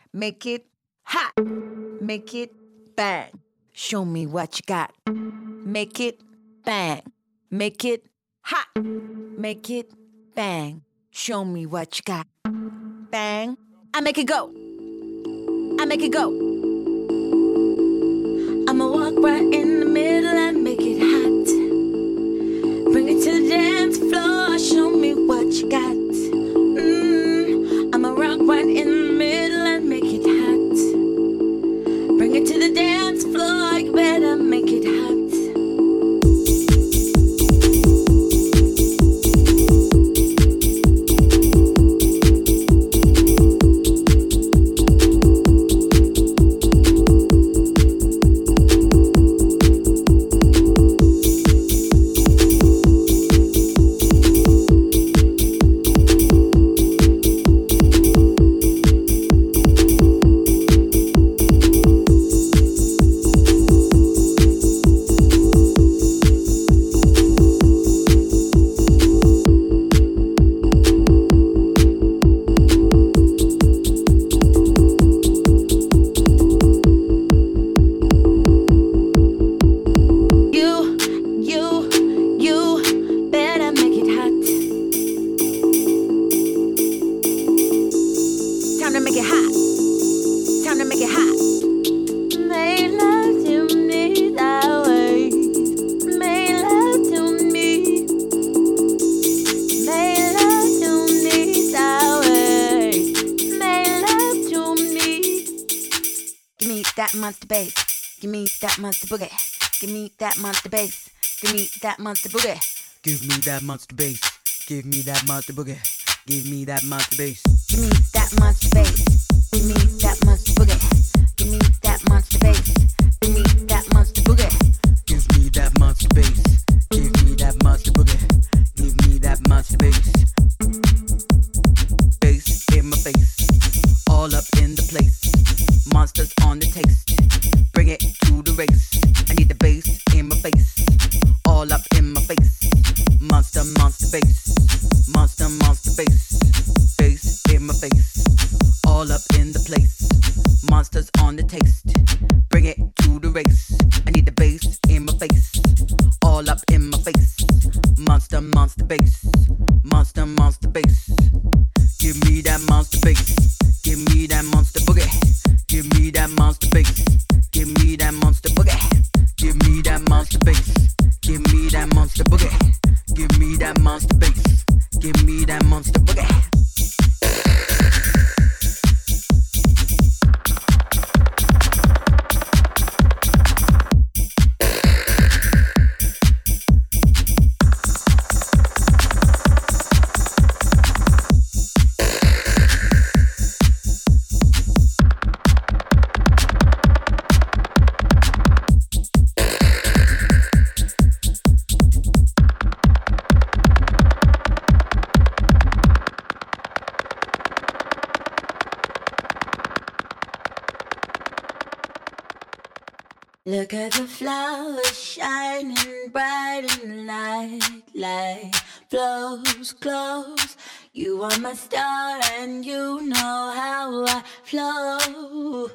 make it hot, make it bang. Show me what you got. Make it bang, make it hot, make it bang. Show me what you got. Bang, I make it go. I make it go. I'ma walk right in the middle and make it hot. Bring it to the dance floor. Show me what you got. I'ma rock right in the middle and make it hot. Bring it to the dance floor. You better make it hot. Monster bass, give me that monster boogie. Give me that monster bass, give me that monster boogie. Give me that monster bass, give me that monster boogie. Give me that monster bass. Give me that monster bass, give me that monster boogie. Give me that monster bass, give me that monster boogie. Give me that monster bass, give me that monster boogie. Give me that monster bass. Bass in my face, all up in the place. Monsters on the taste, bring it to the race. I need the bass in my face, all up in my face. Monster, monster bass, monster, monster bass. Bass in my face, all up in the place. Monsters on the taste, bring it to the race. I need the bass in my face, all up in my face. Monster, monster bass, monster, monster bass. Give me that monster bass, give me that monster boogie. Give me that monster bass, give me that monster boogie. Give me that monster bass, give me that monster boogie. Give me that monster bass, give me that monster boogie. Look at the flowers shining bright in the night. Light flows close. You are my star and you know how I flow.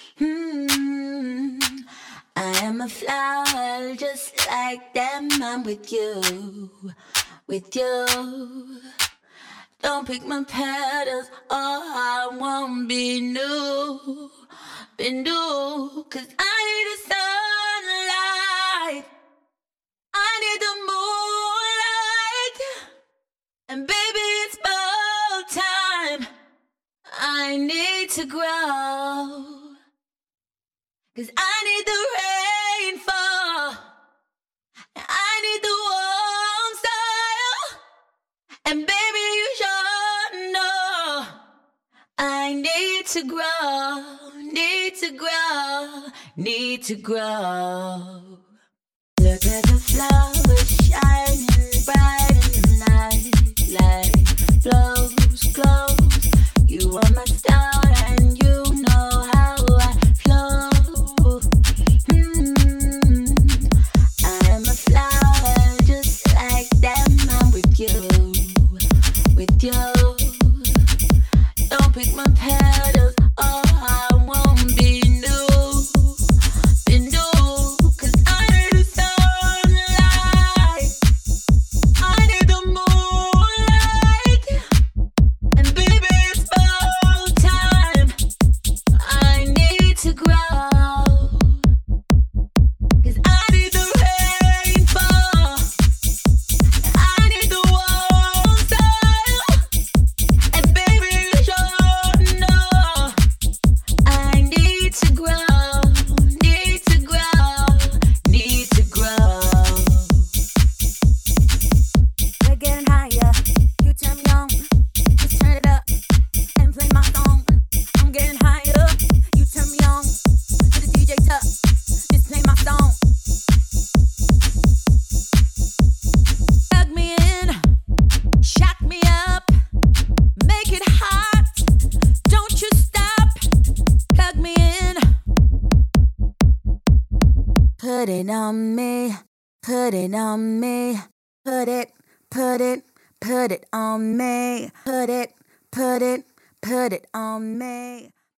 I am a flower just like them. I'm with you, with you. Don't pick my petals or I won't be new. Been new, 'cause I need the sunlight, I need the moonlight, and baby it's about time. I need to grow, 'cause I need the rainfall, I need the warm soil, and baby you sure know I need to grow. Need to grow, need to grow. Look at the flowers shining bright in the night. Light flows close. You are my star and you know how I flow. I am a flower just like them. I'm with you, with you. Don't pick my petals. Oh, put it on me, put it on me, put it, put it, put it on me, put it, put it, put it on me.